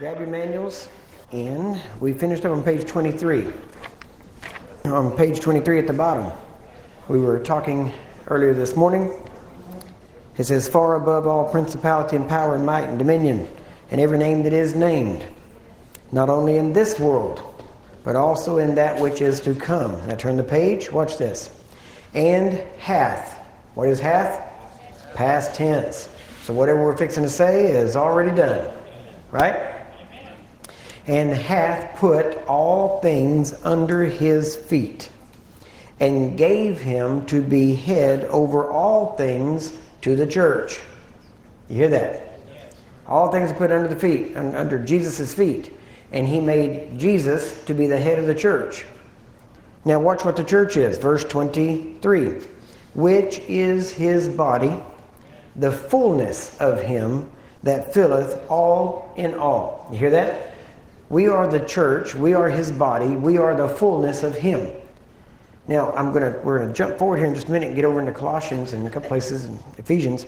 Grab your manuals, and we finished up on page 23. On page 23 at the bottom, we were talking earlier this morning. It says, far above all principality and power and might and dominion, and every name that is named, not only in this world, but also in that which is to come. Now turn the page, watch this. And hath. What is hath? Past tense. So whatever we're fixing to say is already done. Right? And hath put all things under his feet, and gave him to be head over all things to the church. You hear that? All things are put under the feet, under Jesus' feet. And he made Jesus to be the head of the church. Now watch what the church is. Verse 23. Which is his body, the fullness of him that filleth all in all. You hear that? We are the church. We are his body. We are the fullness of him. Now, we're going to jump forward here in just a minute and get over into Colossians and a couple places in Ephesians.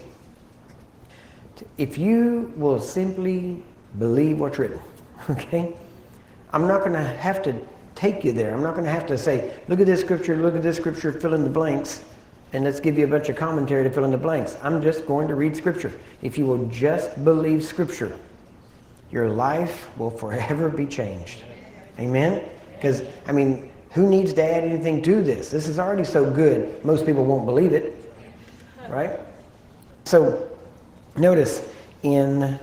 If you will simply believe what's written, okay? I'm not going to have to take you there. I'm not going to have to say, look at this scripture, fill in the blanks, and let's give you a bunch of commentary to fill in the blanks. I'm just going to read scripture. If you will just believe scripture, your life will forever be changed. Amen? Because, who needs to add anything to this? This is already so good, most people won't believe it. Right? So, notice in,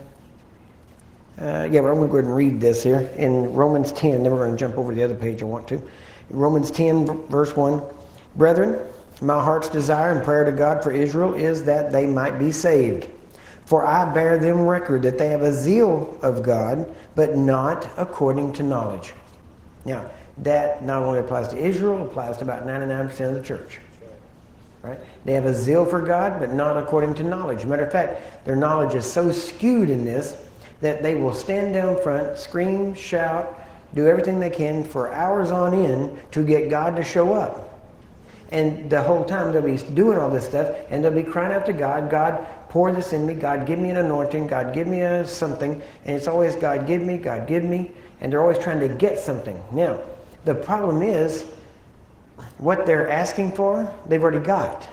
I'm going to go ahead and read this here. In Romans 10, then we're going to jump over to the other page I want to. Romans 10, verse 1. Brethren, my heart's desire and prayer to God for Israel is that they might be saved. For I bear them record that they have a zeal of God, but not according to knowledge. Now, that not only applies to Israel, it applies to about 99% of the church. Right? They have a zeal for God, but not according to knowledge. Matter of fact, their knowledge is so skewed in this that they will stand down front, scream, shout, do everything they can for hours on end to get God to show up. And the whole time they'll be doing all this stuff, and they'll be crying out to God, God, pour this in me, God, give me an anointing, God, give me something. And it's always, God, give me, God, give me. And they're always trying to get something. Now, the problem is, what they're asking for, they've already got.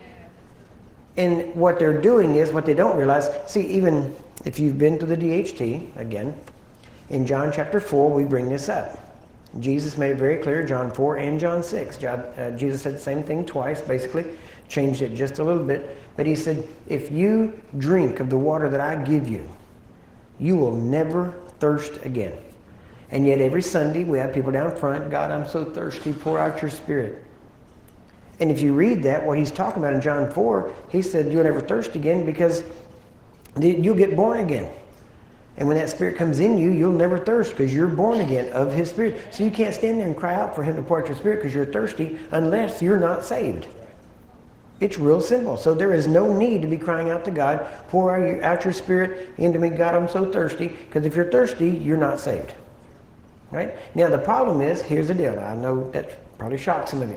And what they're doing is, what they don't realize, see, even if you've been to the DHT, again, in John chapter 4, we bring this up. Jesus made it very clear, John 4 and John 6. Jesus said the same thing twice, basically, changed it just a little bit. But he said, if you drink of the water that I give you, you will never thirst again. And yet every Sunday we have people down front, God, I'm so thirsty, pour out your spirit. And if you read that, what he's talking about in John 4, he said you'll never thirst again because you'll get born again. And when that spirit comes in you, you'll never thirst because you're born again of his spirit. So you can't stand there and cry out for him to pour out your spirit because you're thirsty unless you're not saved. It's real simple. So there is no need to be crying out to God, pour out your spirit into me, God, I'm so thirsty. Because if you're thirsty, you're not saved. Right? Now the problem is, here's the deal. I know that probably shocks some of you.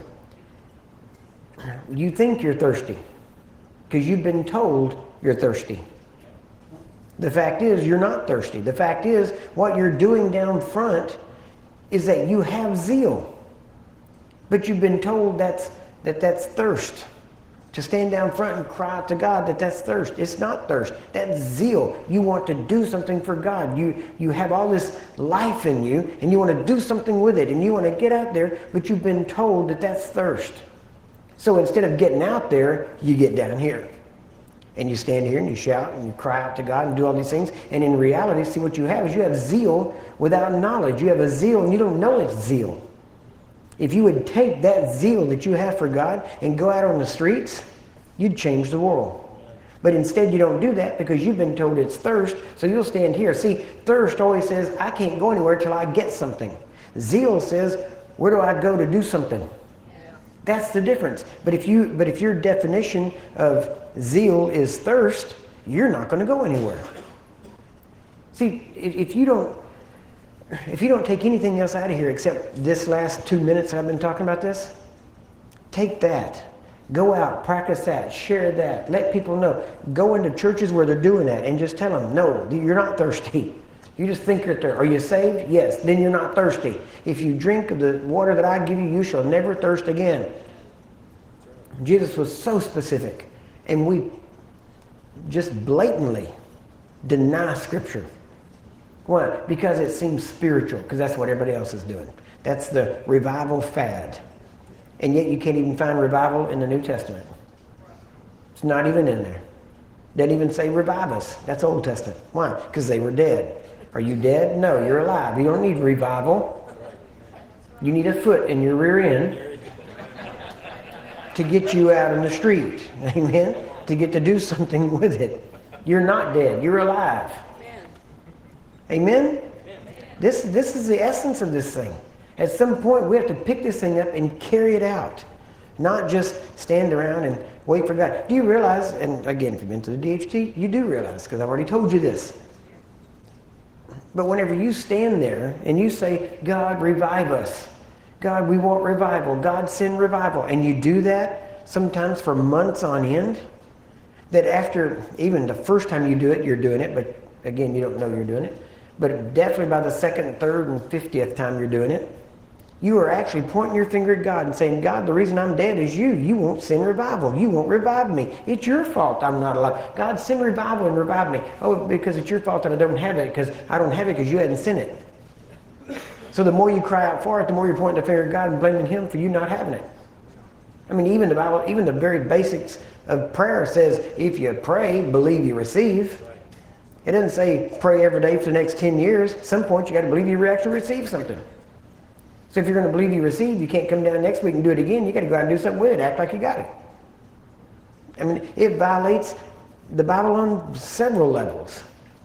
You think you're thirsty because you've been told you're thirsty. The fact is, you're not thirsty. The fact is, what you're doing down front is that you have zeal. But you've been told that's thirst. To stand down front and cry out to God that's thirst. It's not thirst. That's zeal. You want to do something for God. You have all this life in you, and you want to do something with it, and you want to get out there, but you've been told that's thirst. So instead of getting out there, you get down here. And you stand here and you shout and you cry out to God and do all these things. And in reality, see what you have is you have zeal without knowledge. You have a zeal and you don't know it's zeal. If you would take that zeal that you have for God and go out on the streets, you'd change the world. But instead you don't do that because you've been told it's thirst, so you'll stand here. See, thirst always says, I can't go anywhere till I get something. Zeal says, where do I go to do something? That's the difference. But if your definition of zeal is thirst, you're not going to go anywhere. See, if you don't take anything else out of here except this last 2 minutes I've been talking about this, take that. Go out, practice that, share that, let people know. Go into churches where they're doing that and just tell them, no, you're not thirsty. You just think you're thirsty. Are you saved? Yes. Then you're not thirsty. If you drink of the water that I give you, you shall never thirst again. Jesus was so specific. And we just blatantly deny Scripture. Why? Because it seems spiritual, because that's what everybody else is doing. That's the revival fad. And yet you can't even find revival in the New Testament. It's not even in there. Doesn't even say revive us. That's Old Testament. Why? Because they were dead. Are you dead? No, you're alive. You don't need revival. You need a foot in your rear end to get you out in the street. Amen? To get to do something with it. You're not dead. You're alive. Amen? This is the essence of this thing. At some point, we have to pick this thing up and carry it out. Not just stand around and wait for God. Do you realize, and again, if you've been to the DHT, you do realize, because I've already told you this. But whenever you stand there and you say, God, revive us. God, we want revival. God, send revival. And you do that sometimes for months on end. That after even the first time you do it, you're doing it. But again, you don't know you're doing it. But definitely by the second, third, and 50th time you're doing it, you are actually pointing your finger at God and saying, God, the reason I'm dead is you. You won't send revival. You won't revive me. It's your fault I'm not alive. God, send revival and revive me. Oh, because it's your fault that I don't have it, because I don't have it because you hadn't sent it. So the more you cry out for it, the more you're pointing the finger at God and blaming Him for you not having it. I mean, even the Bible, even the very basics of prayer says, if you pray, believe you receive. It doesn't say pray every day for the next 10 years. At some point, you got to believe you actually receive something. So if you're going to believe you receive, you can't come down next week and do it again. You got to go out and do something with it. Act like you got it. I mean, it violates the Bible on several levels.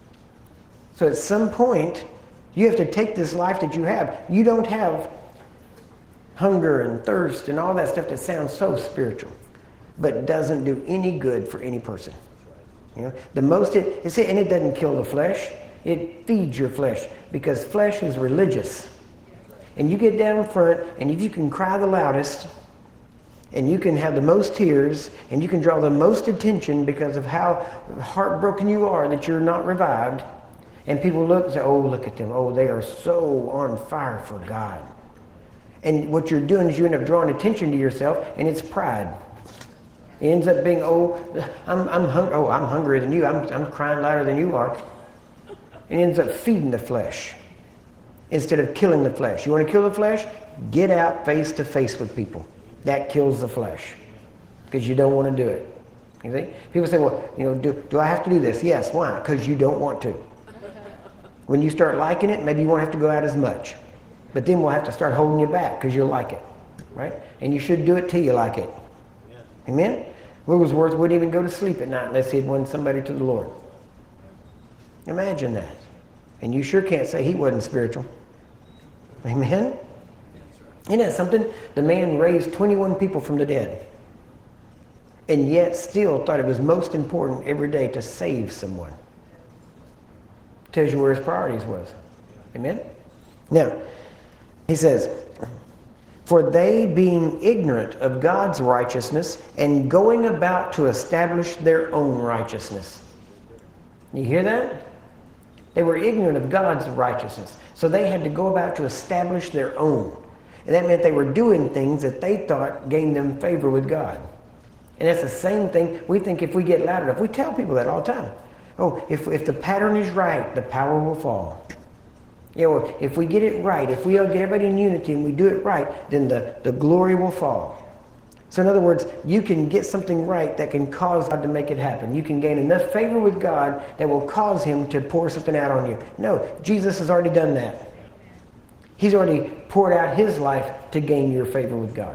So at some point, you have to take this life that you have. You don't have hunger and thirst and all that stuff that sounds so spiritual, but doesn't do any good for any person. You know, the most and it doesn't kill the flesh. It feeds your flesh, because flesh is religious. And you get down front, and if you can cry the loudest, and you can have the most tears, and you can draw the most attention because of how heartbroken you are that you're not revived, and people look and say, oh, look at them. Oh, they are so on fire for God. And what you're doing is you end up drawing attention to yourself, and it's pride. It ends up being, I'm hungrier than you. I'm crying louder than you are. It ends up feeding the flesh instead of killing the flesh. You want to kill the flesh? Get out face to face with people. That kills the flesh, because you don't want to do it. You see? People say, well, do I have to do this? Yes. Why? Because you don't want to. When you start liking it, maybe you won't have to go out as much. But then we'll have to start holding you back because you'll like it. Right? And you should do it till you like it. Yeah. Amen? Wigglesworth wouldn't even go to sleep at night unless he'd won somebody to the Lord. Imagine that. And you sure can't say he wasn't spiritual. Amen? Isn't that something? The man raised 21 people from the dead. And yet still thought it was most important every day to save someone. Tells you where his priorities was. Amen? Now, he says, for they being ignorant of God's righteousness and going about to establish their own righteousness. You hear that? They were ignorant of God's righteousness. So they had to go about to establish their own. And that meant they were doing things that they thought gained them favor with God. And that's the same thing. We think if we get loud enough, we tell people that all the time. Oh, if the pattern is right, the power will fall. If we get it right, if we all get everybody in unity and we do it right, then the glory will fall. So in other words, you can get something right that can cause God to make it happen. You can gain enough favor with God that will cause Him to pour something out on you. No, Jesus has already done that. He's already poured out His life to gain your favor with God.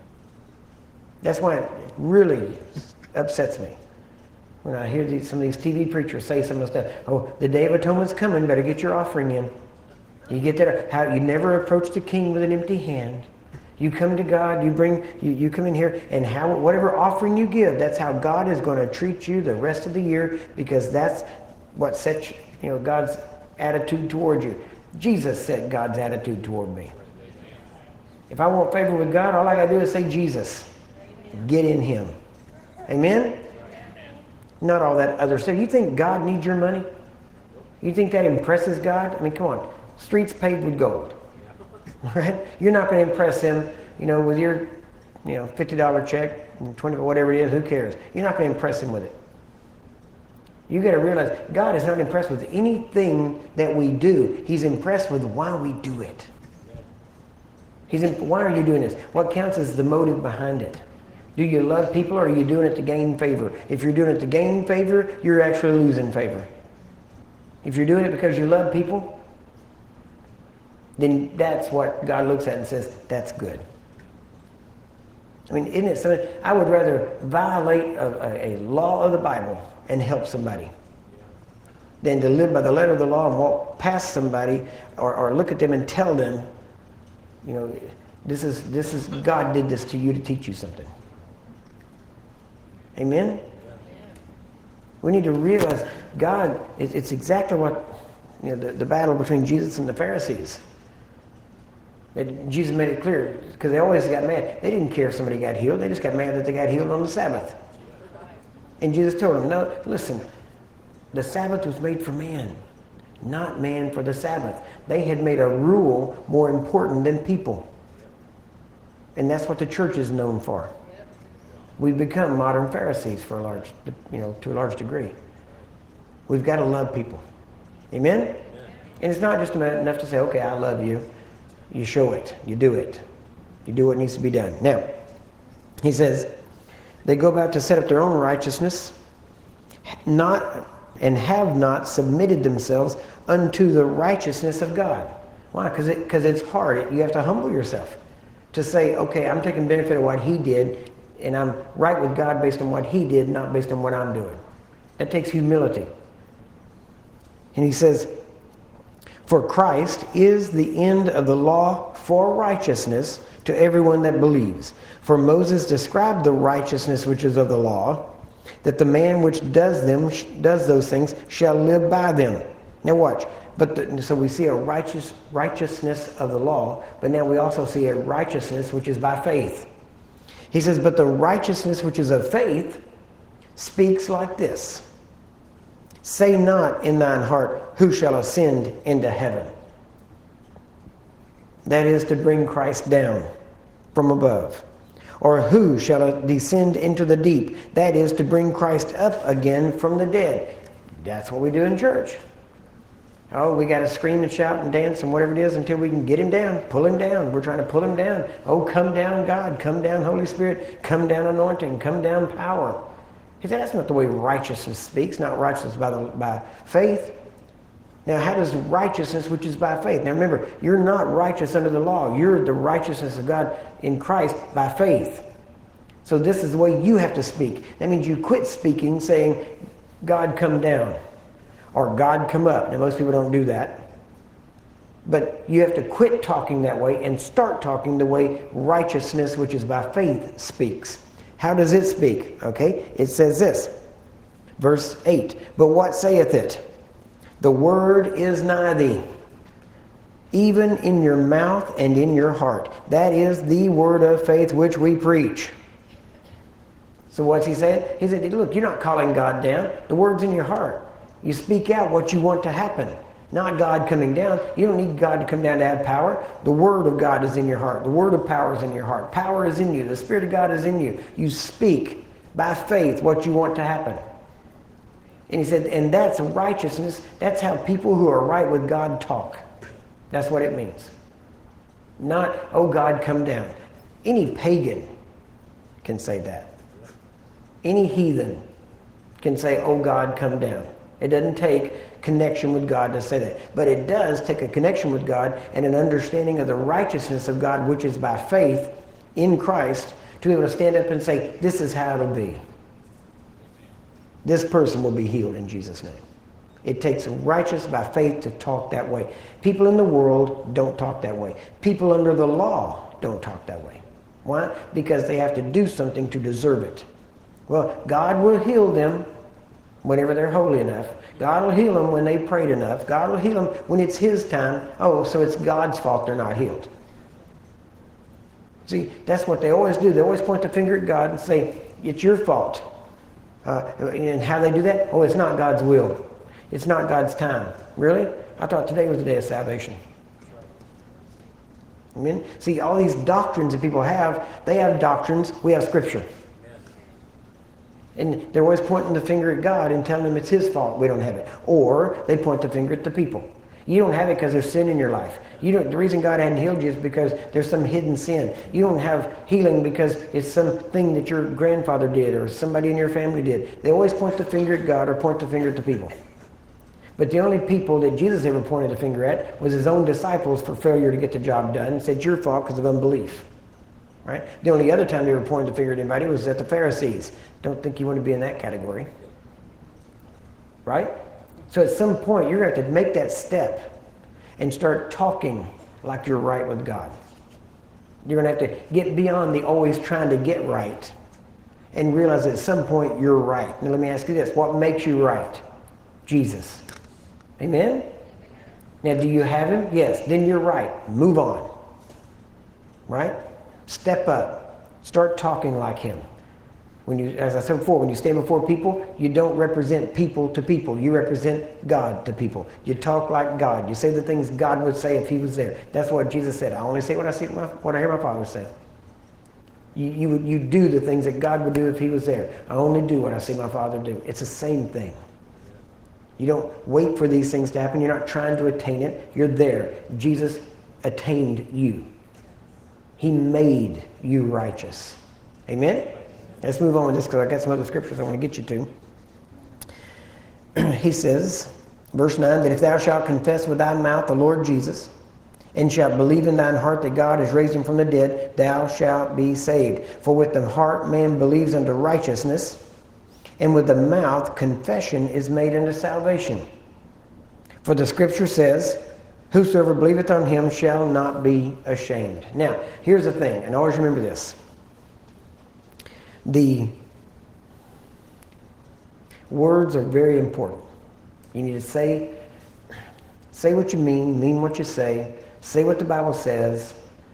That's why it really upsets me when I hear some of these TV preachers say some of the stuff. Oh, the Day of Atonement's coming, better get your offering in. You get that? How you never approach the King with an empty hand. You come to God, you come in here, and whatever offering you give, that's how God is going to treat you the rest of the year, because that's what sets God's attitude toward you. Jesus set God's attitude toward me. If I want favor with God, all I got to do is say Jesus. Get in Him. Amen? Not all that other stuff. You think God needs your money? You think that impresses God? I mean, come on. Streets paved with gold. Right? You're not going to impress him, with your, $50 check, and 20, whatever it is, who cares? You're not going to impress him with it. You got to realize God is not impressed with anything that we do. He's impressed with why we do it. Why are you doing this? What counts is the motive behind it. Do you love people, or are you doing it to gain favor? If you're doing it to gain favor, you're actually losing favor. If you're doing it because you love people, then that's what God looks at and says, that's good. I mean, isn't it something? I would rather violate a law of the Bible and help somebody than to live by the letter of the law and walk past somebody or look at them and tell them, this is God did this to you to teach you something. Amen? We need to realize God, it's exactly what, the battle between Jesus and the Pharisees. Jesus made it clear, because they always got mad. They didn't care if somebody got healed. They just got mad that they got healed on the Sabbath. And Jesus told them, no, listen, the Sabbath was made for man, not man for the Sabbath. They had made a rule more important than people. And that's what the church is known for. We've become modern Pharisees to a large degree. We've got to love people. Amen? And it's not just enough to say, okay, I love you. You show it. You do it. You do what needs to be done. Now, he says, they go about to set up their own righteousness, and have not submitted themselves unto the righteousness of God. Why? Because it's hard. You have to humble yourself to say, okay, I'm taking benefit of what he did, and I'm right with God based on what he did, not based on what I'm doing. That takes humility. And he says, for Christ is the end of the law for righteousness to everyone that believes. For Moses described the righteousness which is of the law, that the man which does those things shall live by them. Now watch. So we see a righteousness of the law, but now we also see a righteousness which is by faith. He says, but the righteousness which is of faith speaks like this. Say not in thine heart, who shall ascend into heaven? That is to bring Christ down from above. Or who shall descend into the deep? That is to bring Christ up again from the dead. That's what we do in church. Oh, we got to scream and shout and dance and whatever it is until we can get him down, pull him down. We're trying to pull him down. Oh, come down, God. Come down, Holy Spirit. Come down, anointing. Come down, power. He said, that's not the way righteousness speaks, not righteousness by faith. Now, how does righteousness, which is by faith? Now, remember, you're not righteous under the law. You're the righteousness of God in Christ by faith. So this is the way you have to speak. That means you quit speaking saying, God, come down, or God, come up. Now, most people don't do that. But you have to quit talking that way and start talking the way righteousness, which is by faith, speaks. How does it speak? Okay, it says this, verse 8, but what saith it? The word is nigh thee, even in your mouth and in your heart. That is the word of faith which we preach. So what's he saying? He said, look, you're not calling God down. The word's in your heart. You speak out what you want to happen. Not God coming down. You don't need God to come down to have power. The Word of God is in your heart. The Word of power is in your heart. Power is in you. The Spirit of God is in you. You speak by faith what you want to happen. And he said, and that's righteousness. That's how people who are right with God talk. That's what it means. Not, oh God, come down. Any pagan can say that. Any heathen can say, oh God, come down. It doesn't take connection with God to say that. But it does take a connection with God and an understanding of the righteousness of God, which is by faith in Christ, to be able to stand up and say, this is how it'll be. This person will be healed in Jesus' name. It takes righteous by faith to talk that way. People in the world don't talk that way. People under the law don't talk that way. Why? Because they have to do something to deserve it. Well, God will heal them whenever they're holy enough. God will heal them when they prayed enough. God will heal them when it's his time. Oh, so it's God's fault they're not healed. See, that's what they always do. They always point the finger at God and say, it's your fault. And how they do that? Oh, it's not God's will. It's not God's time. Really? I thought today was the day of salvation. Amen? See, all these doctrines that people have, they have doctrines, we have Scripture. And they're always pointing the finger at God and telling him it's his fault we don't have it. Or they point the finger at the people. You don't have it because there's sin in your life. The reason God hadn't healed you is because there's some hidden sin. You don't have healing because it's something that your grandfather did or somebody in your family did. They always point the finger at God or point the finger at the people. But the only people that Jesus ever pointed the finger at was his own disciples for failure to get the job done and said, it's your fault because of unbelief. Right? The only other time they were pointing the finger at anybody was at the Pharisees. Don't think you want to be in that category. Right? So at some point, you're going to have to make that step and start talking like you're right with God. You're going to have to get beyond the always trying to get right and realize at some point you're right. Now let me ask you this. What makes you right? Jesus. Amen? Now do you have him? Yes. Then you're right. Move on. Right? Step up. Start talking like him. When you, as I said before, when you stand before people, you don't represent people to people. You represent God to people. You talk like God. You say the things God would say if he was there. That's what Jesus said. I only say what I hear my Father say. You do the things that God would do if he was there. I only do what I see my Father do. It's the same thing. You don't wait for these things to happen. You're not trying to attain it. You're there. Jesus attained you. He made you righteous. Amen? Let's move on with this because I got some other scriptures I want to get you to. He says, verse 9, that if thou shalt confess with thy mouth the Lord Jesus, and shalt believe in thine heart that God has raised him from the dead, thou shalt be saved. For with the heart man believes unto righteousness, and with the mouth confession is made unto salvation. For the scripture says, whosoever believeth on him shall not be ashamed. Now, here's the thing, and always remember this. The words are very important. You need to say what you mean what you say what the Bible says.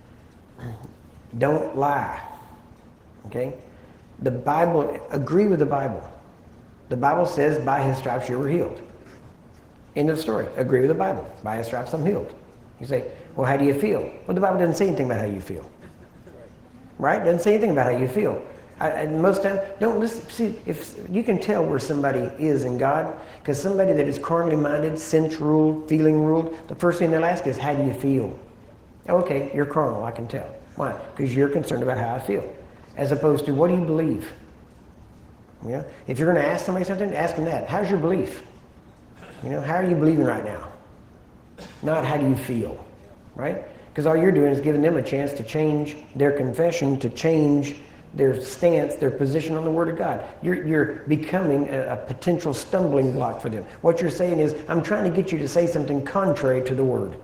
Don't lie. Okay? The Bible, agree with the Bible. The Bible says, by his stripes you were healed. End of story. Agree with the Bible. By his stripes I'm healed. You say, well, how do you feel? Well, the Bible doesn't say anything about how you feel. Right? It doesn't say anything about how you feel. And most times, don't listen. See, if you can tell where somebody is in God, because somebody that is carnally minded, sense ruled, feeling ruled, the first thing they'll ask is, how do you feel? Okay, you're carnal, I can tell. Why? Because you're concerned about how I feel. As opposed to, what do you believe? You know, if you're going to ask somebody something, ask them that. How's your belief? You know, how are you believing right now? Not how do you feel, right? Because all you're doing is giving them a chance to change their confession, to change their stance, their position on the Word of God. You're becoming a potential stumbling block for them. What you're saying is, I'm trying to get you to say something contrary to the Word.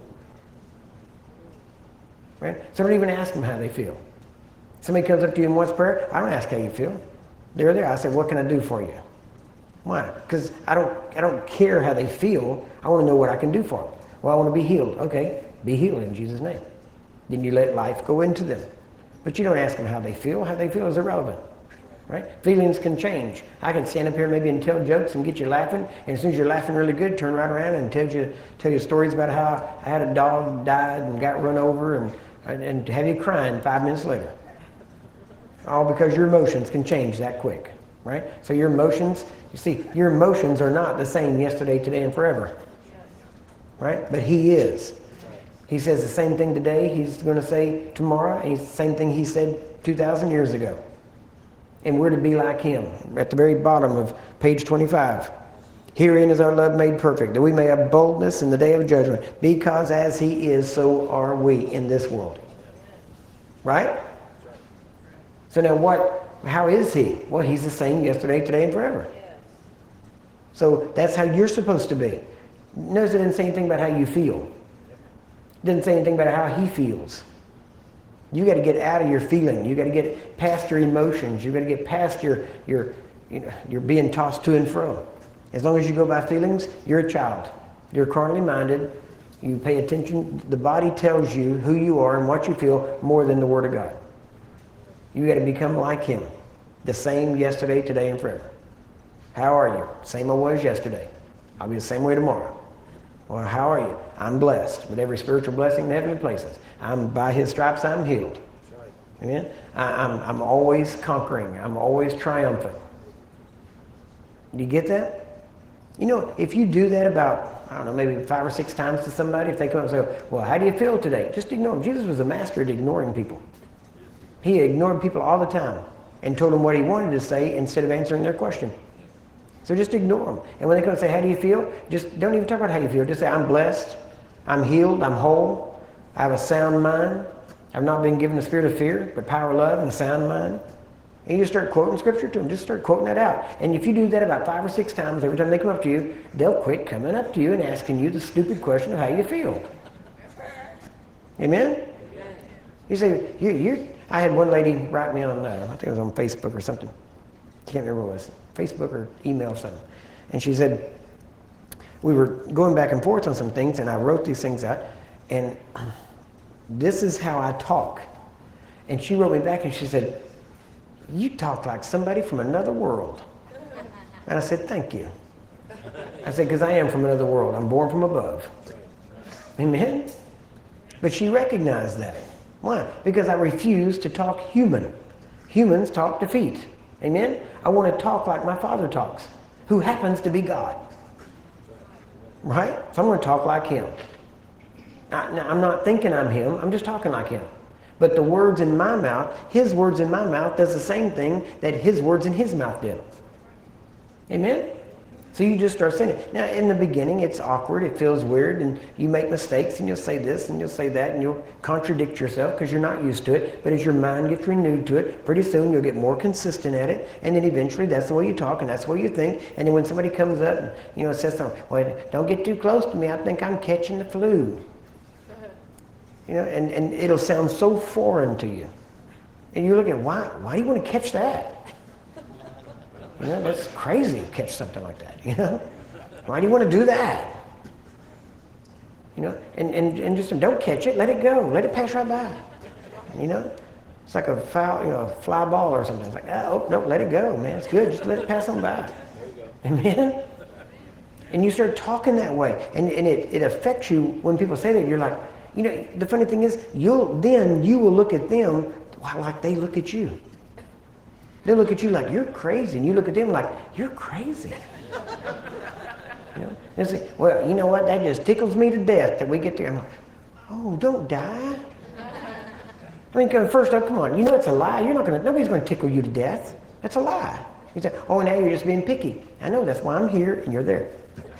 Right? So don't even ask them how they feel. Somebody comes up to you and wants prayer, I don't ask how you feel. They're there. I say, what can I do for you? Why? Because I don't care how they feel. I want to know what I can do for them. Well, I want to be healed. Okay, be healed in Jesus' name. Then you let life go into them. But you don't ask them how they feel. How they feel is irrelevant. Right? Feelings can change. I can stand up here maybe and tell jokes and get you laughing, and as soon as you're laughing really good, turn right around and tell you stories about how I had a dog died and got run over and have you crying 5 minutes later. All because your emotions can change that quick. Right? So your emotions, you see, your emotions are not the same yesterday, today, and forever. Right? But he is. He says the same thing today he's going to say tomorrow, and it's the same thing he said 2,000 years ago. And we're to be like him. At the very bottom of page 25. Herein is our love made perfect, that we may have boldness in the day of judgment, because as he is, so are we in this world. Right? So now how is he? Well, he's the same yesterday, today, and forever. So that's how you're supposed to be. Notice it didn't say anything about how you feel. It didn't say anything about how he feels. You got to get out of your feeling. You got to get past your emotions. You got to get past your being tossed to and fro. As long as you go by feelings, you're a child. You're carnally minded. You pay attention. The body tells you who you are and what you feel more than the Word of God. You got to become like him. The same yesterday, today, and forever. How are you? Same I was yesterday. I'll be the same way tomorrow. Well, how are you? I'm blessed with every spiritual blessing in heavenly places. By his stripes I'm healed. Amen? I'm always conquering. I'm always triumphant. Do you get that? You know, if you do that about, I don't know, maybe 5 or 6 times to somebody, if they come and say, well, how do you feel today? Just ignore them. Jesus was a master at ignoring people. He ignored people all the time and told them what he wanted to say instead of answering their question. So just ignore them. And when they come and say, how do you feel? Just don't even talk about how you feel. Just say, I'm blessed. I'm healed. I'm whole. I have a sound mind. I've not been given the spirit of fear, but power, love, and a sound mind. And you just start quoting scripture to them. Just start quoting that out. And if you do that about 5 or 6 times, every time they come up to you, they'll quit coming up to you and asking you the stupid question of how you feel. Amen? You say, I had one lady write me on, I think it was on Facebook or something. I can't remember what it was. Facebook or email or something. And she said, we were going back and forth on some things, and I wrote these things out, and this is how I talk. And she wrote me back and she said, you talk like somebody from another world. And I said, thank you. I said, because I am from another world. I'm born from above. Amen? But she recognized that. Why? Because I refuse to talk human. Humans talk defeat. Amen? I want to talk like my Father talks, who happens to be God. Right? So I'm going to talk like him. I'm not thinking I'm him. I'm just talking like him. But the words in my mouth, his words in my mouth does the same thing that his words in his mouth did. Amen? So you just start saying it. Now, in the beginning, it's awkward. It feels weird. And you make mistakes. And you'll say this and you'll say that. And you'll contradict yourself because you're not used to it. But as your mind gets renewed to it, pretty soon you'll get more consistent at it. And then eventually that's the way you talk and that's the way you think. And then when somebody comes up and, says something, well, don't get too close to me. I think I'm catching the flu. And it'll sound so foreign to you. And you look at, why do you want to catch that? That's crazy to catch something like that, Why do you want to do that? And just don't catch it, let it go, let it pass right by. It's like a foul, fly ball or something. It's like, oh, no, let it go, man, it's good, just let it pass on by. Amen? And you start talking that way, and it affects you when people say that. You're like, the funny thing is, you will look at them like they look at you. They look at you like you're crazy, and you look at them like you're crazy. They say, well, you know what? That just tickles me to death that we get there. I'm like, oh, don't die. I mean, first up, come on. It's a lie. Nobody's going to tickle you to death. That's a lie. You say, oh, now you're just being picky. I know. That's why I'm here, and you're there.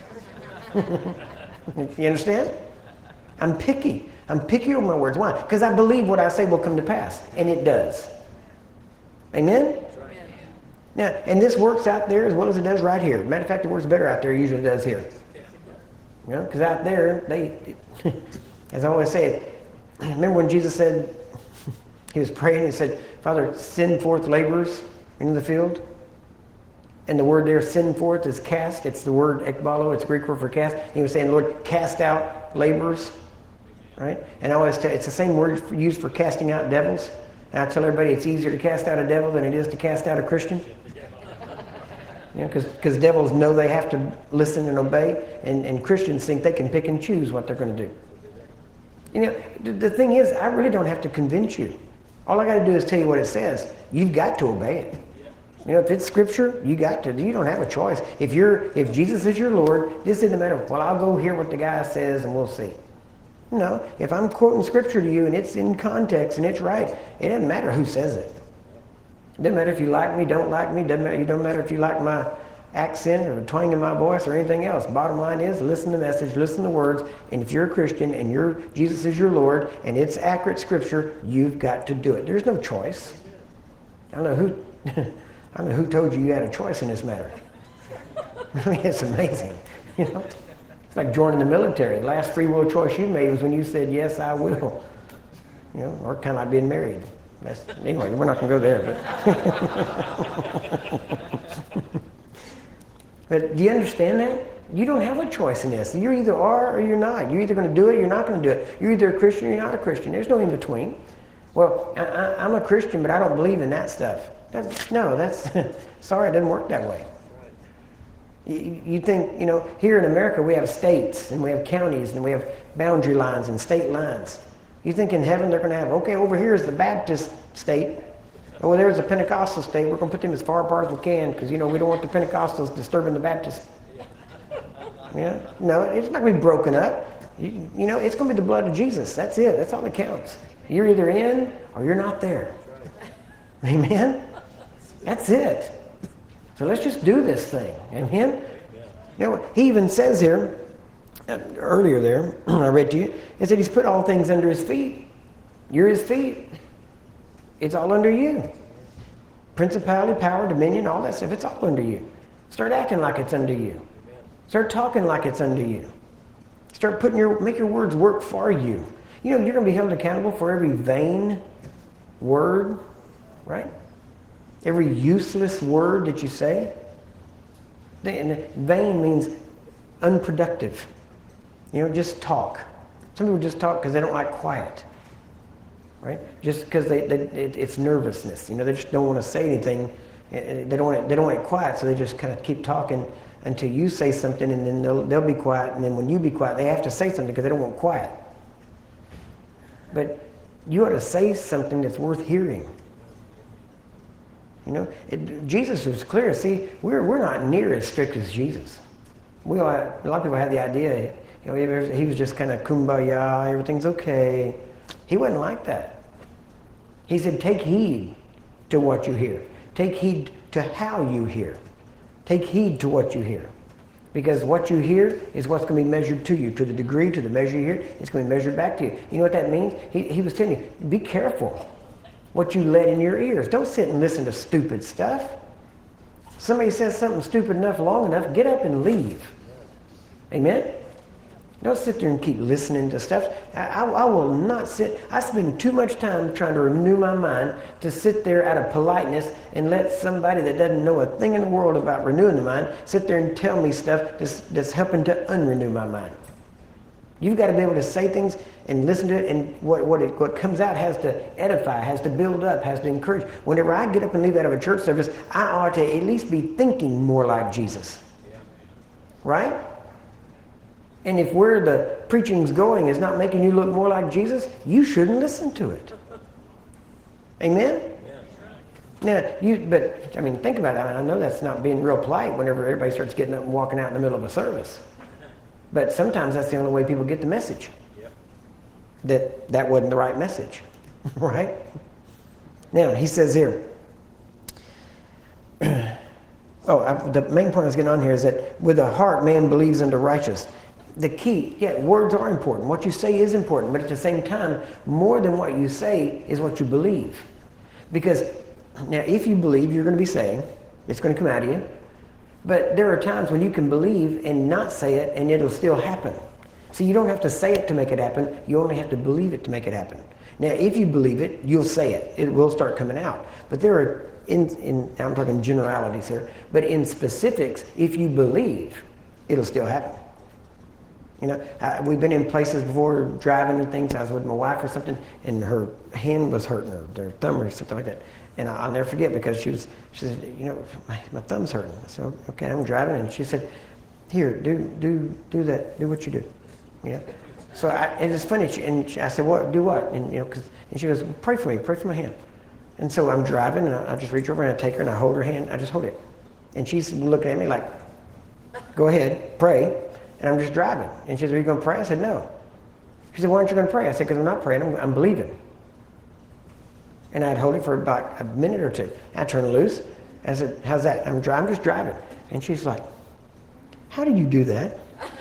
You understand? I'm picky. I'm picky with my words. Why? Because I believe what I say will come to pass, and it does. Amen? Now, and this works out there as well as it does right here. Matter of fact, it works better out there usually than it does here. Because out there, as I always say, remember when Jesus said, he was praying, he said, Father, send forth laborers into the field? And the word there, send forth, is cast. It's the word ekbalo, it's Greek word for cast. He was saying, Lord, cast out laborers. Right? And I always tell, it's the same word used for casting out devils. And I tell everybody it's easier to cast out a devil than it is to cast out a Christian. Because devils know they have to listen and obey, and Christians think they can pick and choose what they're going to do. The thing is, I really don't have to convince you. All I got to do is tell you what it says. You've got to obey it. If it's scripture, you don't have a choice. If Jesus is your Lord, this doesn't matter. Well, I'll go hear what the guy says and we'll see. No, if I'm quoting scripture to you and it's in context and it's right, it doesn't matter who says it. It doesn't matter if you like me, don't like me. It doesn't matter if you like my accent or the twang in my voice or anything else. Bottom line is, listen to the message, listen to the words, and if you're a Christian and Jesus is your Lord and it's accurate scripture, you've got to do it. There's no choice. I don't know who told you had a choice in this matter. I mean, it's amazing, It's like joining the military. The last free will choice you made was when you said, yes, I will. Or kind of like being married. Anyway, we're not going to go there. But do you understand that? You don't have a choice in this. You either are or you're not. You're either going to do it or you're not going to do it. You're either a Christian or you're not a Christian. There's no in between. Well, I'm a Christian, but I don't believe in that stuff. Sorry, it doesn't work that way. You think, here in America we have states and we have counties and we have boundary lines and state lines. You think in heaven they're going to have, okay, over here is the Baptist state. Over there's the Pentecostal state. We're going to put them as far apart as we can because, we don't want the Pentecostals disturbing the Baptists. No, it's not going to be broken up. It's going to be the blood of Jesus. That's it. That's all that counts. You're either in or you're not there. Amen? That's it. So let's just do this thing. Amen? He even says here, earlier there, I read to you, it said he's put all things under his feet. You're his feet. It's all under you. Principality, power, dominion, all that stuff, it's all under you. Start acting like it's under you. Start talking like it's under you. Start make your words work for you. You're going to be held accountable for every vain word, right? Every useless word that you say. And vain means unproductive. Just talk. Some people just talk because they don't like quiet, right? Just because it's nervousness. They just don't want to say anything. They don't want it quiet, so they just kind of keep talking until you say something, and then they'll be quiet. And then when you be quiet, they have to say something because they don't want quiet. But you ought to say something that's worth hearing. Jesus was clear. See, we're not near as strict as Jesus. A lot of people have the idea, he was just kind of kumbaya, everything's okay. He wasn't like that. He said, take heed to what you hear. Take heed to how you hear. Take heed to what you hear. Because what you hear is what's going to be measured to you. To the degree, to the measure you hear, it's going to be measured back to you. You know what that means? He was telling you, be careful what you let in your ears. Don't sit and listen to stupid stuff. Somebody says something stupid enough, long enough, get up and leave. Amen? Don't sit there and keep listening to stuff. I will not sit. I spend too much time trying to renew my mind to sit there out of politeness and let somebody that doesn't know a thing in the world about renewing the mind sit there and tell me stuff that's helping to unrenew my mind. You've got to be able to say things and listen to it, and what comes out has to edify, has to build up, has to encourage. Whenever I get up and leave out of a church service, I ought to at least be thinking more like Jesus. Right? And if where the preaching's going is not making you look more like Jesus, you shouldn't listen to it. Amen? Now, think about it. I know that's not being real polite whenever everybody starts getting up and walking out in the middle of a service. But sometimes that's the only way people get the message. That wasn't the right message. Right? Now, he says here, the main point I was getting on here is that with the heart man believes unto righteousness. The key, words are important. What you say is important, but at the same time, more than what you say is what you believe. Because now, if you believe, you're going to be saying, it's going to come out of you. But there are times when you can believe and not say it, and it'll still happen. So you don't have to say it to make it happen. You only have to believe it to make it happen. Now, if you believe it, you'll say it. It will start coming out. But there are, I'm talking generalities here, but in specifics, if you believe, it'll still happen. We've been in places before, driving and things. I was with my wife or something, and her hand was hurting, or their thumb or something like that. And I'll never forget because she said, my thumb's hurting. So, okay, I'm driving, and she said, here, do that, do what you do. So and it's funny, I said, what, do what? And she goes, pray for me, pray for my hand. And so I'm driving, and I just reach over and I take her and I hold her hand, I just hold it. And she's looking at me like, go ahead, pray. And I'm just driving. And she said, are you going to pray? I said, no. She said, why aren't you going to pray? I said, because I'm not praying, I'm believing. And I'd hold it for about a minute or two. I turned it loose. I said, how's that? I'm just driving. And she's like, how do you do that?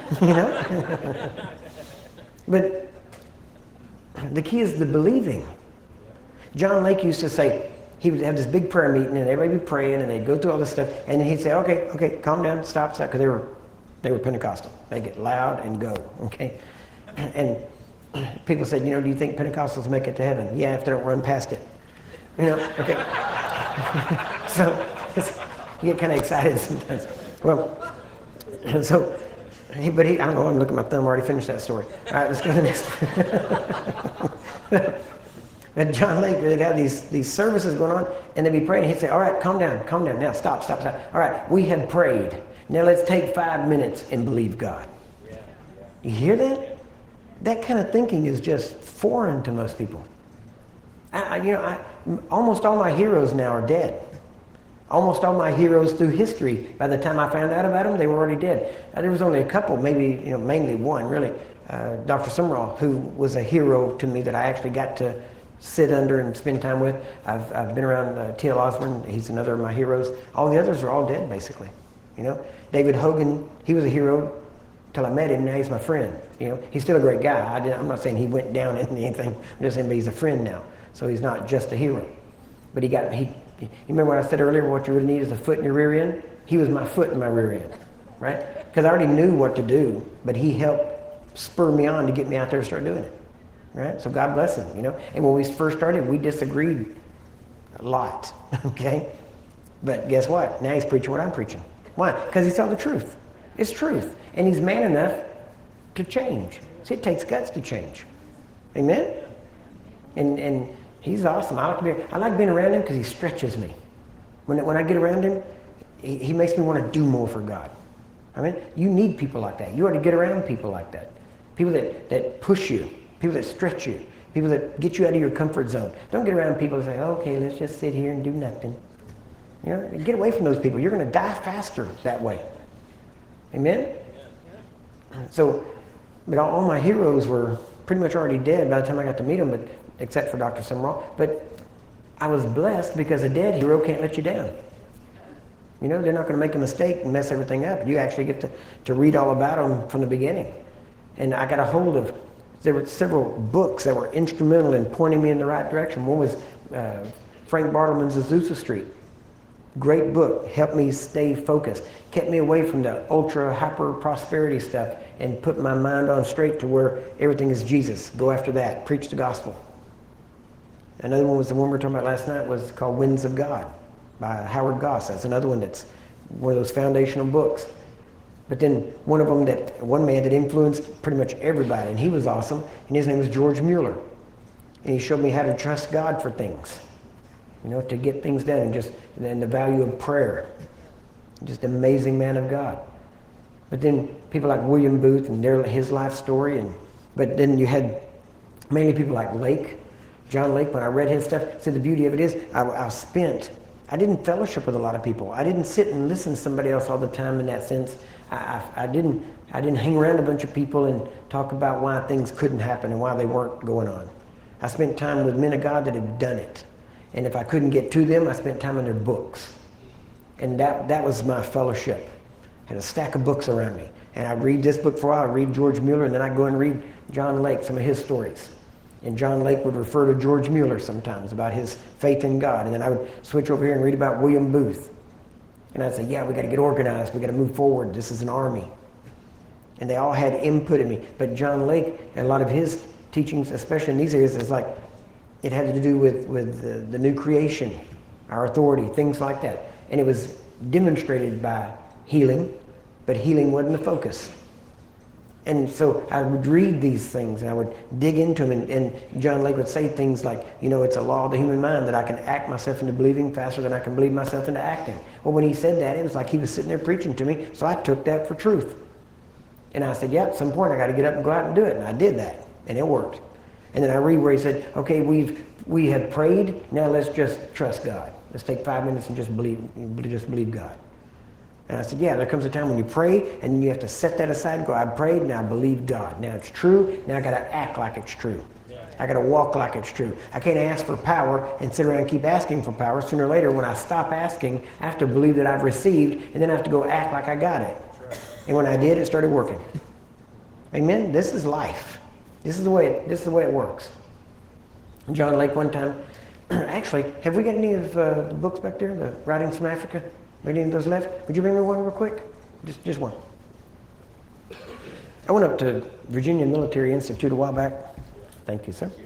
But the key is the believing. John Lake used to say, he would have this big prayer meeting, and everybody would be praying, and they'd go through all this stuff, and then he'd say, okay, calm down, stop, because they were Pentecostal. They get loud and go, okay? And people said, do you think Pentecostals make it to heaven? Yeah, if they don't run past it. Okay. So you get kind of excited sometimes. Well, so, I don't know, I'm looking at my thumb, I already finished that story. All right, let's go to the next one. And John Lake, they'd have these services going on, and they'd be praying, and he'd say, all right, calm down, now, stop. All right, we have prayed. Now let's take 5 minutes and believe God. You hear that? That kind of thinking is just foreign to most people. Almost all my heroes now are dead. Almost all my heroes through history, by the time I found out about them, they were already dead. There was only a couple, maybe, mainly one, really. Dr. Sumrall, who was a hero to me that I actually got to sit under and spend time with. I've been around T.L. Osborne. He's another of my heroes. All the others are all dead, basically. David Hogan, he was a hero till I met him. Now he's my friend. He's still a great guy. I'm not saying he went down into anything. I'm just saying, but he's a friend now. So he's not just a hero. But you remember what I said earlier, what you really need is a foot in your rear end? He was my foot in my rear end, right? Because I already knew what to do, but he helped spur me on to get me out there to start doing it, right? So God bless him, And when we first started, we disagreed a lot, okay? But guess what? Now he's preaching what I'm preaching. Why? Because he saw the truth. It's truth. And he's man enough to change. See, it takes guts to change. Amen? And he's awesome. I like being around him because he stretches me. When I get around him, he makes me want to do more for God. You need people like that. You ought to get around people like that. People that push you. People that stretch you. People that get you out of your comfort zone. Don't get around people that say, okay, let's just sit here and do nothing. Get away from those people. You're going to die faster that way. Amen? So, but all my heroes were pretty much already dead by the time I got to meet them, except for Dr. Sumrall. But I was blessed because a dead hero can't let you down. They're not going to make a mistake and mess everything up. You actually get to read all about them from the beginning. And I got a hold of, there were several books that were instrumental in pointing me in the right direction. One was Frank Bartleman's Azusa Street. Great book, helped me stay focused, kept me away from the ultra hyper prosperity stuff and put my mind on straight to where everything is Jesus. Go after that, preach the gospel. Another one was the one we were talking about last night, was called Winds of God by Howard Goss. That's another one that's one of those foundational books. But then one man that influenced pretty much everybody, and he was awesome, and his name was George Mueller. And he showed me how to trust God for things. To get things done, and the value of prayer. Just an amazing man of God. But then people like William Booth and his life story, but then you had mainly people like John Lake. When I read his stuff, see, the beauty of it is I didn't fellowship with a lot of people. I didn't sit and listen to somebody else all the time in that sense. I didn't hang around a bunch of people and talk about why things couldn't happen and why they weren't going on. I spent time with men of God that had done it. And if I couldn't get to them, I spent time in their books. And that was my fellowship. I had a stack of books around me. And I'd read this book for a while, I'd read George Mueller, and then I'd go and read John Lake, some of his stories. And John Lake would refer to George Mueller sometimes about his faith in God. And then I would switch over here and read about William Booth. And I'd say, yeah, we got to get organized. We got to move forward. This is an army. And they all had input in me. But John Lake, and a lot of his teachings, especially in these areas, is like, it had to do with the new creation, our authority, things like that. And it was demonstrated by healing, but healing wasn't the focus. And so I would read these things, and I would dig into them, and John Lake would say things like, it's a law of the human mind that I can act myself into believing faster than I can believe myself into acting. Well, when he said that, it was like he was sitting there preaching to me, so I took that for truth. And I said, yeah, at some point I got to get up and go out and do it, and I did that, and it worked. And then I read where he said, okay, we have prayed, now let's just trust God. Let's take 5 minutes and just believe God. And I said, yeah, there comes a time when you pray, and you have to set that aside and go, I prayed, now I believe God. Now it's true, now I got to act like it's true. I got to walk like it's true. I can't ask for power and sit around and keep asking for power. Sooner or later, when I stop asking, I have to believe that I've received, and then I have to go act like I got it. And when I did, it started working. Amen? This is life. This is the way it works. John Lake one time, actually, have we got any of the books back there, the writings from Africa? Any of those left? Would you bring me one real quick? Just one. I went up to Virginia Military Institute a while back. Thank you, sir.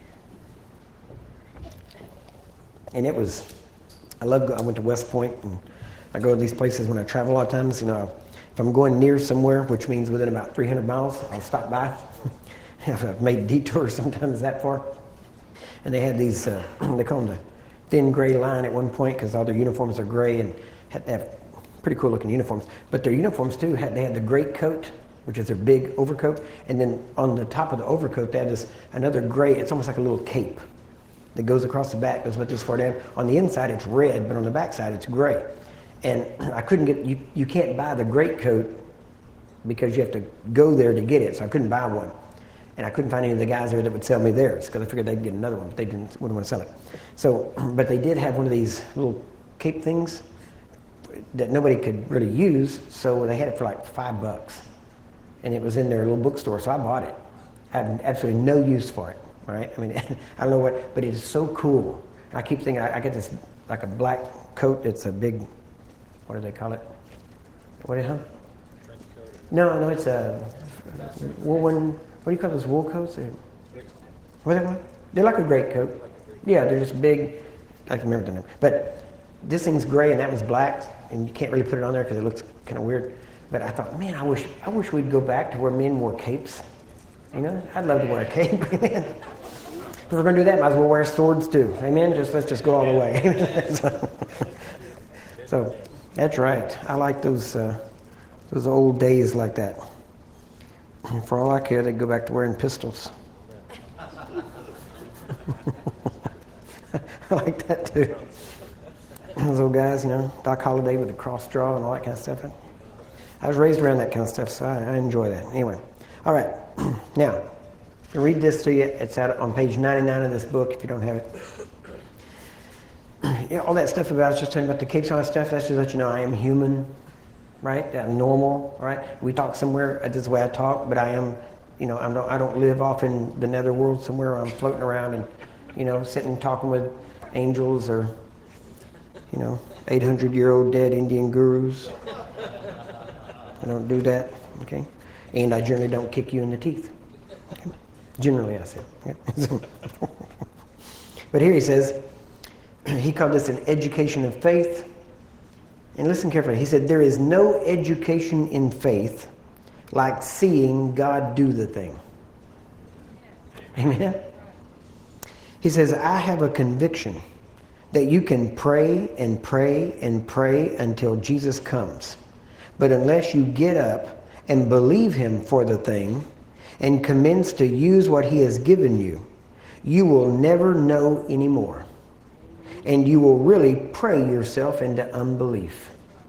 And it was, I went to West Point, and I go to these places when I travel a lot of times. If I'm going near somewhere, which means within about 300 miles, I'll stop by. I've made detours sometimes that far. And they had these, they call them the thin gray line at one point because all their uniforms are gray and had to have pretty cool looking uniforms. But their uniforms too, they had the great coat, which is their big overcoat. And then on the top of the overcoat, they had this another gray, it's almost like a little cape that goes across the back, goes about this far down. On the inside, it's red, but on the back side, it's gray. And I couldn't get, you can't buy the great coat because you have to go there to get it. So I couldn't buy one. And I couldn't find any of the guys there that would sell me theirs because I figured they'd get another one, but they wouldn't want to sell it. So, but they did have one of these little cape things that nobody could really use. So they had it for like $5. And it was in their little bookstore, so I bought it. I had absolutely no use for it, right? I mean, I don't know what, but it is so cool. I keep thinking, I get this, like a black coat, it's a big, what do they call it? What is it, huh? No, it's a woolen, what do you call those wool coats? What are they called? They're like a great coat. Yeah, they're just big, I can remember the name. But this thing's gray and that one's black, and you can't really put it on there because it looks kind of weird. But I thought, man, I wish we'd go back to where men wore capes. You know, I'd love to wear a cape. If we're going to do that, might as well wear swords too. Amen? Let's just go all the way. So that's right. I like those old days like that. And for all I care, they'd go back to wearing pistols. I like that too. Those old guys, you know, Doc Holliday with the cross draw and all that kind of stuff. I was raised around that kind of stuff, so I enjoy that. Anyway, all right. Now, to read this to you, it's out on page 99 of this book if you don't have it. Yeah, all that stuff about, I was just talking about the capes and all that stuff, that's just to let you know I am human, right? I'm normal, right? We talk somewhere, this is the way I talk, but I am, you know, I don't live off in the netherworld somewhere. I'm floating around and, you know, sitting talking with angels or, you know, 800-year-old dead Indian gurus. I don't do that, okay? And I generally don't kick you in the teeth. Okay? Generally, I said. Okay? But here he says, he called this an education of faith. And listen carefully. He said, there is no education in faith like seeing God do the thing. Amen? He says, I have a conviction that you can pray and pray and pray until Jesus comes. But unless you get up and believe him for the thing and commence to use what he has given you, you will never know anymore. And you will really pray yourself into unbelief.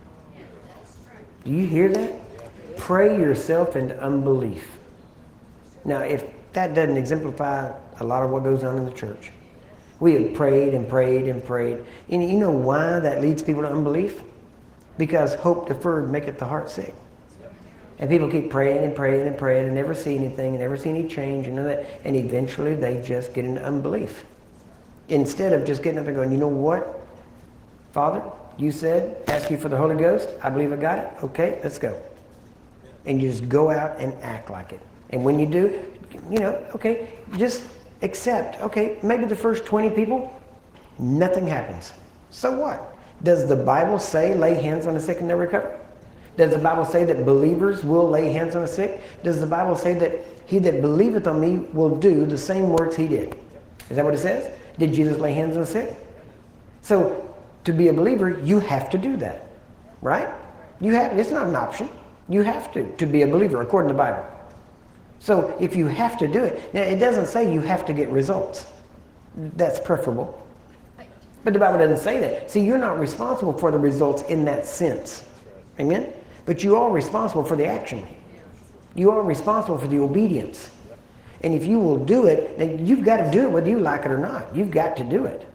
Do you hear that? Pray yourself into unbelief. Now, if that doesn't exemplify a lot of what goes on in the church. We have prayed and prayed and prayed. And you know why that leads people to unbelief? Because hope deferred maketh the heart sick. And people keep praying and praying and praying and never see anything and never see any change and that. And eventually they just get into unbelief. Instead of just getting up and going, you know what, Father, you said, ask you for the Holy Ghost. I believe I got it. Okay, let's go. And you just go out and act like it. And when you do, you know, okay, just accept. Okay, maybe the first 20 people, nothing happens. So what? Does the Bible say lay hands on the sick and they'll recover? Does the Bible say that believers will lay hands on the sick? Does the Bible say that he that believeth on me will do the same works he did? Is that what it says? Did Jesus lay hands on the sick? So to be a believer, you have to do that, right? You have. It's not an option. You have to be a believer according to the Bible. So if you have to do it, now it doesn't say you have to get results. That's preferable. But the Bible doesn't say that. See, you're not responsible for the results in that sense. Amen? But you are responsible for the action. You are responsible for the obedience. And if you will do it, then you've got to do it whether you like it or not. You've got to do it.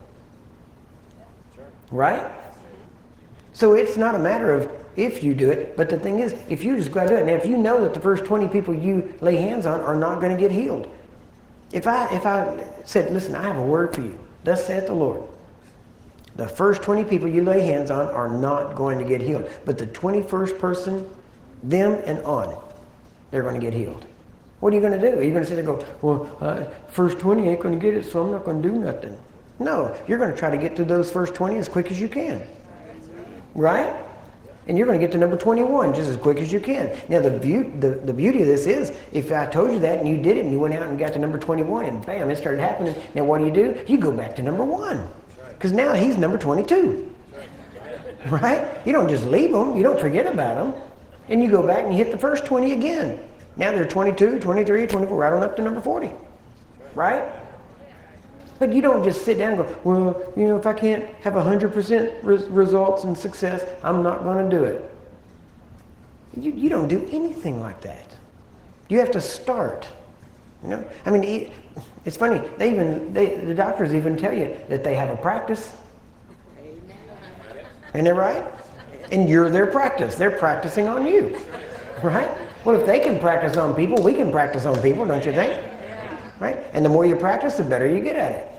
Right? So it's not a matter of if you do it, but the thing is, if you just go out and do it, now if you know that the first 20 people you lay hands on are not going to get healed. If I said, listen, I have a word for you. Thus saith the Lord. The first 20 people you lay hands on are not going to get healed. But the 21st person, them and on, they're going to get healed. What are you going to do? Are you going to sit there and go, well, first 20 ain't going to get it, so I'm not going to do nothing. No, you're going to try to get through those first 20 as quick as you can. Right? And you're going to get to number 21 just as quick as you can. Now, the beauty of this is, if I told you that and you did it and you went out and got to number 21 and bam, it started happening. Now, what do? You go back to number 1. Because now he's number 22. right? You don't just leave them. You don't forget about them. And you go back and you hit the first 20 again. Now they're 22, 23, 24, right on up to number 40, right? But you don't just sit down and go, well, you know, if I can't have 100% results and success, I'm not going to do it. You don't do anything like that. You have to start. You know, I mean, it's funny. The doctors even tell you that they have a practice. Isn't that right? And you're their practice. They're practicing on you, right? Well, if they can practice on people, we can practice on people, don't you think? Right? And the more you practice, the better you get at it.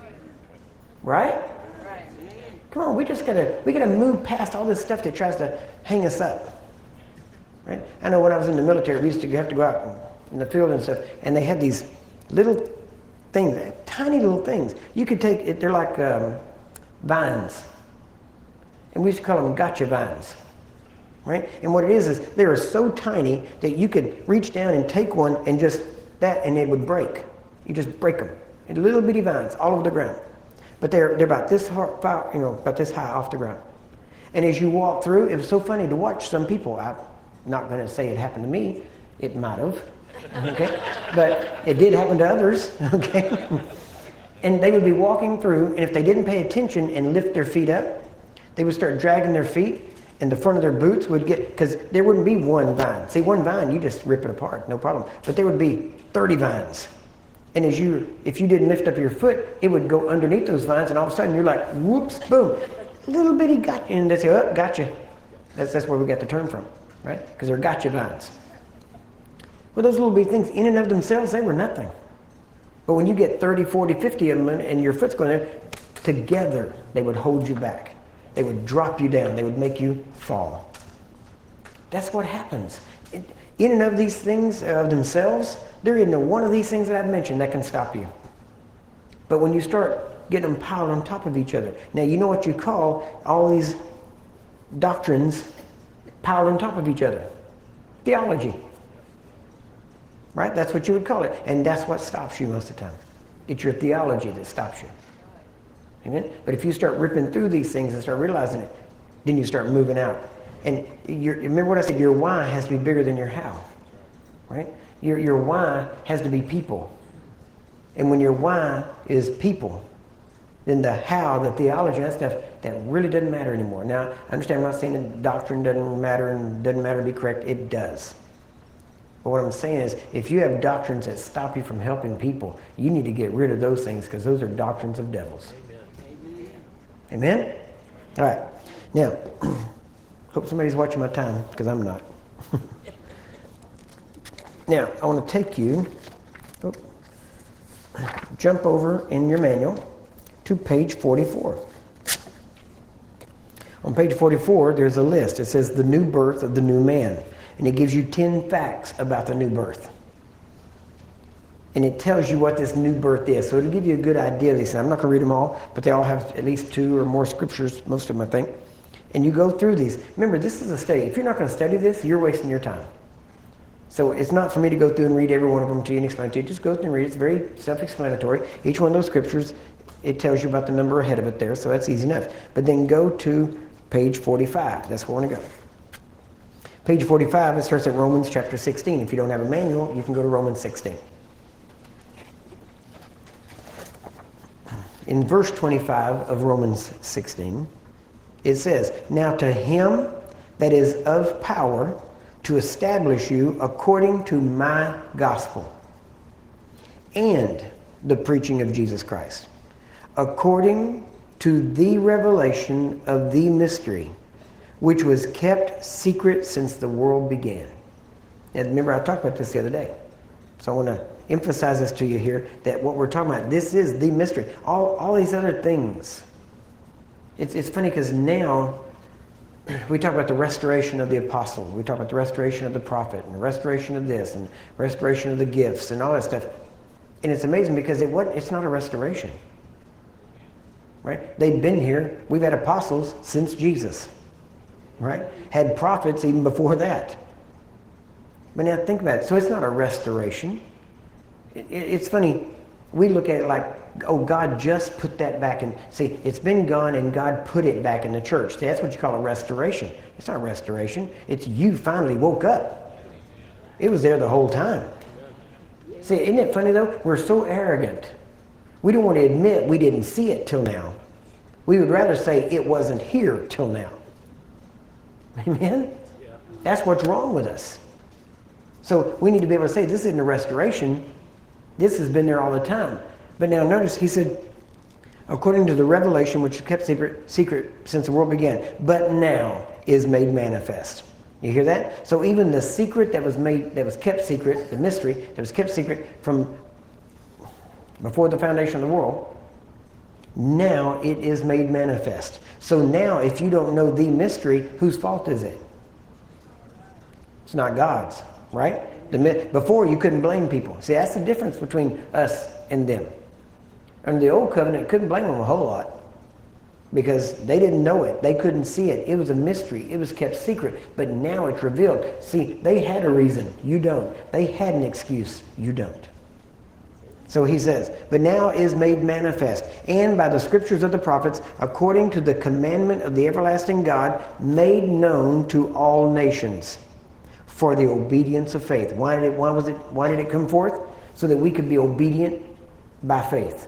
Right? Come on, we gotta move past all this stuff that tries to hang us up. Right? I know when I was in the military, we used to have to go out in the field and stuff, and they had these little things, tiny little things. You could take it, they're like vines. And we used to call them gotcha vines. Right? And what it is they are so tiny that you could reach down and take one and just that, and it would break. You just break them. And little bitty vines all over the ground. But they're about this far, you know, about this high off the ground. And as you walk through, it was so funny to watch some people. I'm not going to say it happened to me. It might have. Okay? But it did happen to others. Okay? And they would be walking through, and if they didn't pay attention and lift their feet up, they would start dragging their feet, and the front of their boots would get, because there wouldn't be one vine. See, one vine, you just rip it apart, no problem. But there would be 30 vines. And if you didn't lift up your foot, it would go underneath those vines, and all of a sudden you're like, whoops, boom. Little bitty gotcha, and they say, oh, gotcha. That's where we got the term from, right? Because they're gotcha vines. Well, those little bitty things, in and of themselves, they were nothing. But when you get 30, 40, 50 of them, and your foot's going there, together they would hold you back. They would drop you down. They would make you fall. That's what happens. In and of these things of themselves, there isn't one of these things that I've mentioned that can stop you. But when you start getting them piled on top of each other, now you know what you call all these doctrines piled on top of each other? Theology. Right? That's what you would call it. And that's what stops you most of the time. It's your theology that stops you. Amen? But if you start ripping through these things and start realizing it, then you start moving out. And remember what I said, your why has to be bigger than your how. Right? Your why has to be people. And when your why is people, then the how, the theology, that stuff, that really doesn't matter anymore. Now, I understand I'm not saying that doctrine doesn't matter and doesn't matter to be correct. It does. But what I'm saying is, if you have doctrines that stop you from helping people, you need to get rid of those things, because those are doctrines of devils. Amen? All right. Now, hope somebody's watching my time, because I'm not. Now, I want to take you, jump over in your manual to page 44. On page 44, there's a list. It says the new birth of the new man. And it gives you 10 facts about the new birth. And it tells you what this new birth is. So it'll give you a good idea of these. I'm not going to read them all, but they all have at least 2 or more scriptures, most of them I think. And you go through these. Remember, this is a study. If you're not going to study this, you're wasting your time. So it's not for me to go through and read every one of them to you and explain to you. Just go through and read it. It's very self-explanatory. Each one of those scriptures, it tells you about the number ahead of it there, so that's easy enough. But then go to page 45. That's where I want to go. Page 45, it starts at Romans chapter 16. If you don't have a manual, you can go to Romans 16. In verse 25 of Romans 16, it says, now to him that is of power to establish you according to my gospel and the preaching of Jesus Christ, according to the revelation of the mystery, which was kept secret since the world began. And remember, I talked about this the other day. So I want to emphasize this to you here, that what we're talking about, this is the mystery. All these other things. It's funny because now we talk about the restoration of the apostle. We talk about the restoration of the prophet and the restoration of this and restoration of the gifts and all that stuff. And it's amazing because it's not a restoration. Right? They've been here. We've had apostles since Jesus. Right? Had prophets even before that. But now think about it. So it's not a restoration. It's funny. We look at it like oh, God just put that back in. See, it's been gone and God put it back in the church. See, that's what you call a restoration. It's not restoration. It's you finally woke up. It was there the whole time. See, isn't it funny though? We're so arrogant. We don't want to admit we didn't see it till now. We would rather say it wasn't here till now. Amen? That's what's wrong with us. So we need to be able to say this isn't a restoration. This has been there all the time. But now notice he said, according to the revelation which is kept secret since the world began, but now is made manifest. You hear that? So even the secret that was kept secret, the mystery that was kept secret from before the foundation of the world, now it is made manifest. So now if you don't know the mystery, whose fault is it? It's not God's, right? Before you couldn't blame people. See, that's the difference between us and them. Under the old covenant, couldn't blame them a whole lot because they didn't know it. They couldn't see it. It was a mystery. It was kept secret. But now it's revealed. See, they had a reason. You don't. They had an excuse. You don't. So he says, but now is made manifest, and by the scriptures of the prophets, according to the commandment of the everlasting God, made known to all nations for the obedience of faith. Why did it come forth? So that we could be obedient by faith.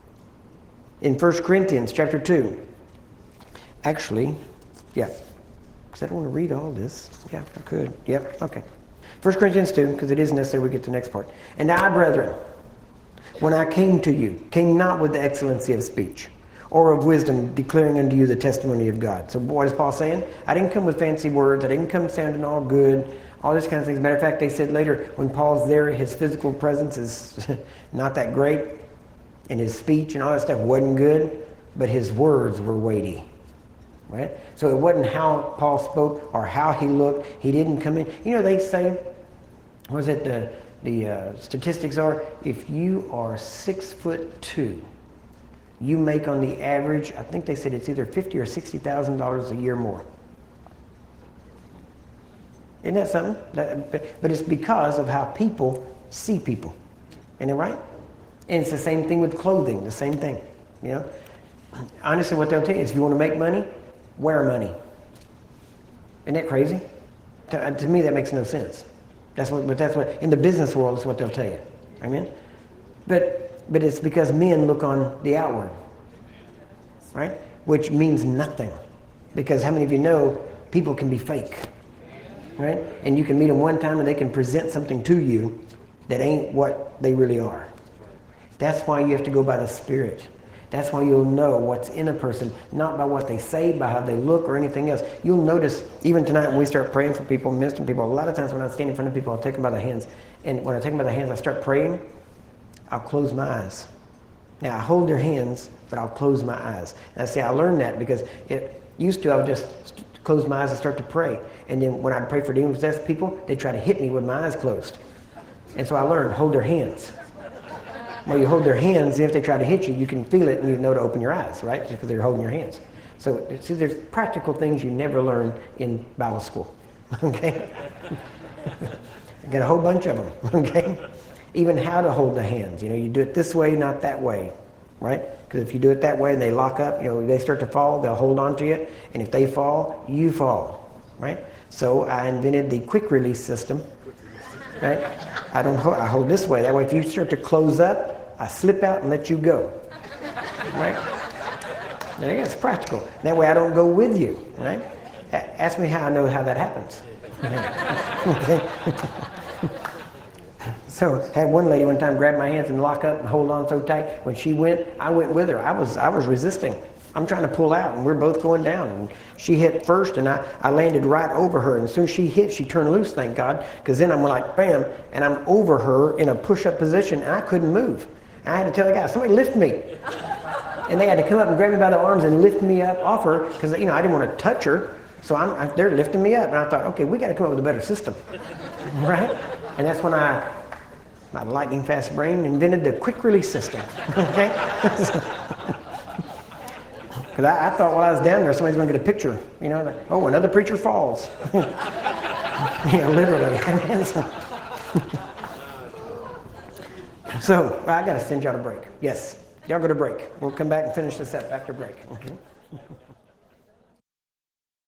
In 1 Corinthians chapter 2, actually, yeah, because I don't want to read all this. Yeah, I could. Yep, okay. 1 Corinthians 2, because it is necessary we get to the next part. And I, brethren, when I came to you, came not with the excellency of speech or of wisdom, declaring unto you the testimony of God. So what is Paul saying? I didn't come with fancy words. I didn't come sounding all good, all these kinds of things. Matter of fact, they said later, when Paul's there, his physical presence is not that great, and his speech and all that stuff wasn't good, but his words were weighty. Right? So it wasn't how Paul spoke or how he looked. He didn't come in. You know, they say, what is it, the statistics are, if you are 6'2", you make on the average, I think they said it's either $50,000 or $60,000 a year more. Isn't that something? But it's because of how people see people. Isn't it right? And it's the same thing with clothing, the same thing. You know, honestly, what they'll tell you is if you want to make money, wear money. Isn't that crazy? To me, that makes no sense. That's what in the business world is what they'll tell you. Amen. But it's because men look on the outward, right? Which means nothing, because how many of you know people can be fake, right? And you can meet them one time and they can present something to you that ain't what they really are. That's why you have to go by the Spirit. That's why you'll know what's in a person, not by what they say, by how they look or anything else. You'll notice, even tonight when we start praying for people, ministering to people, a lot of times when I stand in front of people, I'll take them by the hands. And when I take them by the hands, I start praying, I'll close my eyes. Now, I hold their hands, but I'll close my eyes. And I say, I learned that because it used to, I would just close my eyes and start to pray. And then when I'd pray for demon-possessed people, they'd try to hit me with my eyes closed. And so I learned, hold their hands. Well, you hold their hands, and if they try to hit you, you can feel it and you know to open your eyes, right? Because they're holding your hands. So, see, there's practical things you never learn in Bible school, okay? I got a whole bunch of them, okay? Even how to hold the hands. You know, you do it this way, not that way, right? Because if you do it that way and they lock up, you know, they start to fall, they'll hold on to you. And if they fall, you fall, right? So I invented the quick release system, right? I hold this way. That way if you start to close up, I slip out and let you go, right? There you go, it's practical. That way I don't go with you, right? Ask me how I know how that happens. So I had one lady one time grab my hands and lock up and hold on so tight. When she went, I went with her. I was resisting. I'm trying to pull out and we're both going down. And she hit first and I landed right over her. And as soon as she hit, she turned loose, thank God. Because then I'm like, bam, and I'm over her in a push-up position and I couldn't move. And I had to tell the guy, somebody lift me. And they had to come up and grab me by the arms and lift me up off her because, you know, I didn't want to touch her. So they're lifting me up. And I thought, okay, we got to come up with a better system, right? And that's when my lightning fast brain invented the quick release system, okay? Because I thought while I was down there, somebody's going to get a picture, you know, like, oh, another preacher falls. Yeah, literally. So I got to send you on a break. Yes. Y'all go to break. We'll come back and finish this up after break. Okay.